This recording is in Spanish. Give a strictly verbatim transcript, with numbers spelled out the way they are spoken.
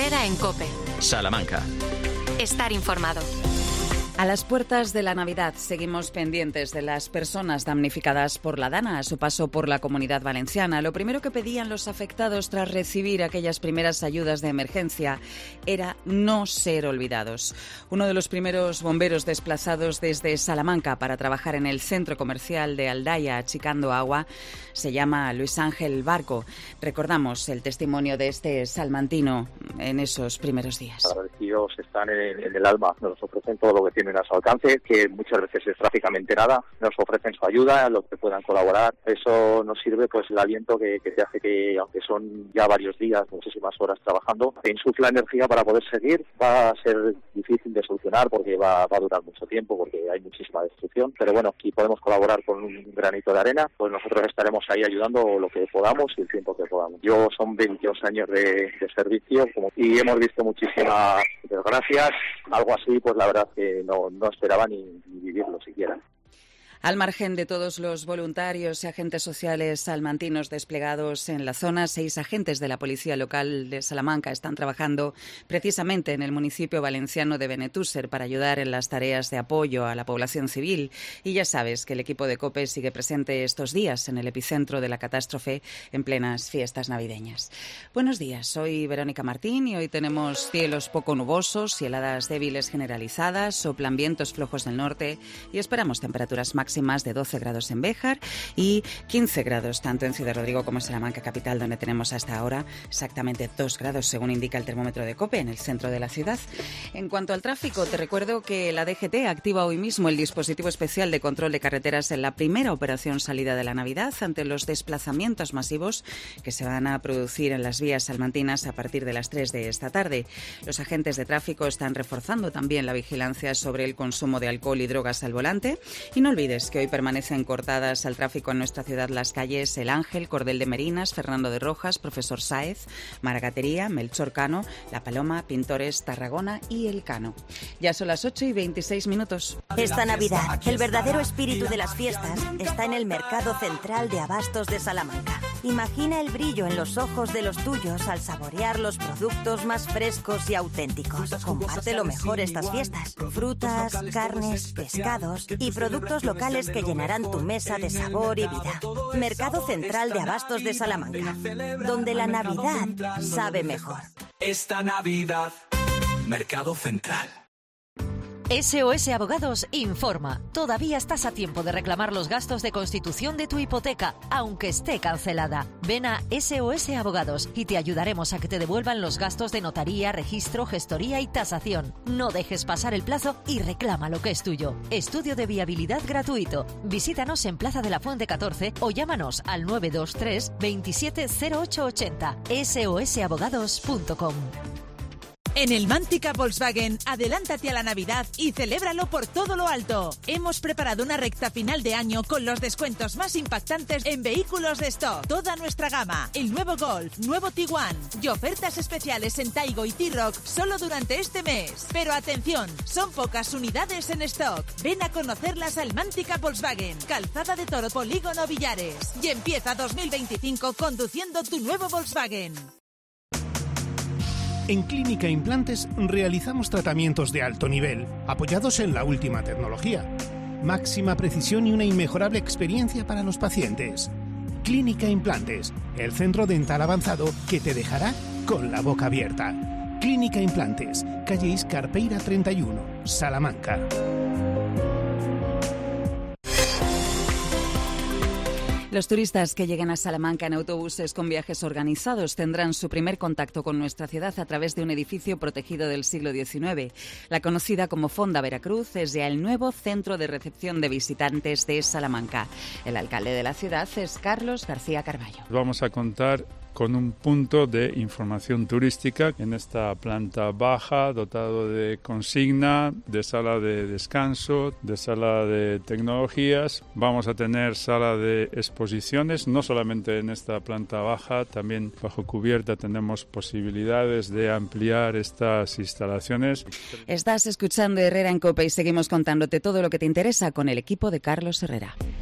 Herrera en COPE. Salamanca. Estar informado. A las puertas de la Navidad seguimos pendientes de las personas damnificadas por la Dana a su paso por la Comunidad Valenciana. Lo primero que pedían los afectados tras recibir aquellas primeras ayudas de emergencia era no ser olvidados. Uno de los primeros bomberos desplazados desde Salamanca para trabajar en el centro comercial de Aldaya, achicando agua, se llama Luis Ángel Barco. Recordamos el testimonio de este salmantino en esos primeros días. Agradecidos están en, en el alma, nos ofrecen todo lo que tienen a su alcance, que muchas veces es prácticamente nada, nos ofrecen su ayuda, lo que puedan colaborar. Eso nos sirve, pues el aliento que, que te hace que, aunque son ya varios días, muchísimas horas trabajando, te insufla energía para poder seguir. Va a ser difícil de solucionar porque va, va a durar mucho tiempo, porque hay muchísima destrucción, pero bueno, si podemos colaborar con un granito de arena, pues nosotros estaremos ahí ayudando lo que podamos y el tiempo que podamos. Yo son veintidós años de, de servicio como, y hemos visto muchísimas desgracias, algo así, pues la verdad que no No, no esperaba ni, ni vivirlo siquiera. Al margen de todos los voluntarios y agentes sociales salmantinos desplegados en la zona, seis agentes de la Policía Local de Salamanca están trabajando precisamente en el municipio valenciano de Benetússer para ayudar en las tareas de apoyo a la población civil. Y ya sabes que el equipo de COPE sigue presente estos días en el epicentro de la catástrofe en plenas fiestas navideñas. Buenos días, soy Verónica Martín y hoy tenemos cielos poco nubosos y heladas débiles generalizadas, soplan vientos flojos del norte y esperamos temperaturas máximas más de doce grados en Béjar y quince grados tanto en Ciudad Rodrigo como en Salamanca capital, donde tenemos hasta ahora exactamente dos grados según indica el termómetro de COPE en el centro de la ciudad. En cuanto al tráfico, te recuerdo que la D G T activa hoy mismo el dispositivo especial de control de carreteras en la primera operación salida de la Navidad ante los desplazamientos masivos que se van a producir en las vías salmantinas a partir de las tres de esta tarde. Los agentes de tráfico están reforzando también la vigilancia sobre el consumo de alcohol y drogas al volante y no olvides que hoy permanecen cortadas al tráfico en nuestra ciudad las calles El Ángel, Cordel de Merinas, Fernando de Rojas, Profesor Sáez, Maragatería, Melchor Cano, La Paloma, Pintores, Tarragona y El Cano. Ya son las ocho y veintiséis minutos. Esta Navidad, el verdadero espíritu de las fiestas está en el Mercado Central de Abastos de Salamanca. Imagina el brillo en los ojos de los tuyos al saborear los productos más frescos y auténticos. Comparte lo mejor estas fiestas. Frutas, carnes, pescados y productos locales que llenarán tu mesa de sabor y vida. Mercado Central de Abastos de Salamanca, donde la Navidad sabe mejor. Esta Navidad, Mercado Central. S O S Abogados informa. Todavía estás a tiempo de reclamar los gastos de constitución de tu hipoteca, aunque esté cancelada. Ven a S O S Abogados y te ayudaremos a que te devuelvan los gastos de notaría, registro, gestoría y tasación. No dejes pasar el plazo y reclama lo que es tuyo. Estudio de viabilidad gratuito. Visítanos en Plaza de la Fuente catorce o llámanos al nueve dos tres, veintisiete cero ocho ochenta. S O S abogados punto com. En el Mántica Volkswagen, adelántate a la Navidad y celébralo por todo lo alto. Hemos preparado una recta final de año con los descuentos más impactantes en vehículos de stock. Toda nuestra gama, el nuevo Golf, nuevo Tiguan y ofertas especiales en Taigo y T-Roc solo durante este mes. Pero atención, son pocas unidades en stock. Ven a conocerlas al Mántica Volkswagen, Calzada de Toro, Polígono Villares. Y empieza dos mil veinticinco conduciendo tu nuevo Volkswagen. En Clínica Implantes realizamos tratamientos de alto nivel, apoyados en la última tecnología. Máxima precisión y una inmejorable experiencia para los pacientes. Clínica Implantes, el centro dental avanzado que te dejará con la boca abierta. Clínica Implantes, calle Iscarpeira treinta y uno, Salamanca. Los turistas que lleguen a Salamanca en autobuses con viajes organizados tendrán su primer contacto con nuestra ciudad a través de un edificio protegido del siglo diecinueve. La conocida como Fonda Veracruz es ya el nuevo centro de recepción de visitantes de Salamanca. El alcalde de la ciudad es Carlos García Carballo. Vamos a contar con un punto de información turística en esta planta baja, dotado de consigna, de sala de descanso, de sala de tecnologías. Vamos a tener sala de exposiciones, no solamente en esta planta baja, también bajo cubierta tenemos posibilidades de ampliar estas instalaciones. Estás escuchando Herrera en COPE y seguimos contándote todo lo que te interesa con el equipo de Carlos Herrera.